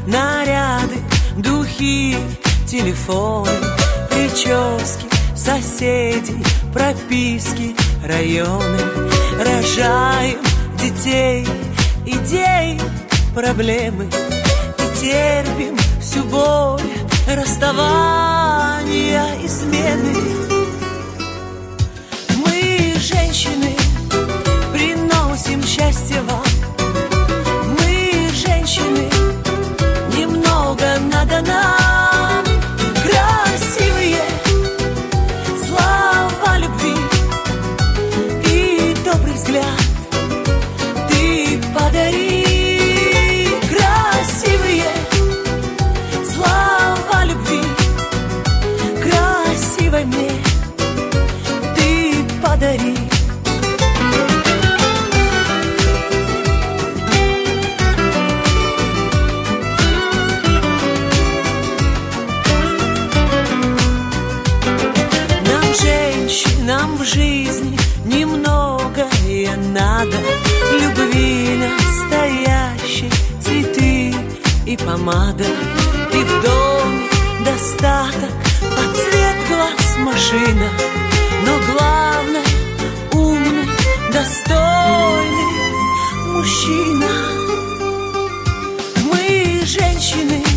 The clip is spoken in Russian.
наряды, духи, телефоны, прически, соседей, прописки, районы. Рожаем детей, идей, проблемы и терпим всю боль расставания, измены. Мы, женщины, приносим счастье вам. Мы, женщины, немного надо нам. Красивые слова любви и добрый взгляд ты подари. Красивые слова любви красивой мне ты подари. Нам в жизни немногое надо, любви настоящей, цветы и помада. И в доме достаток, под цвет глаз машина, но главное умный, достойный мужчина. Мы, женщины,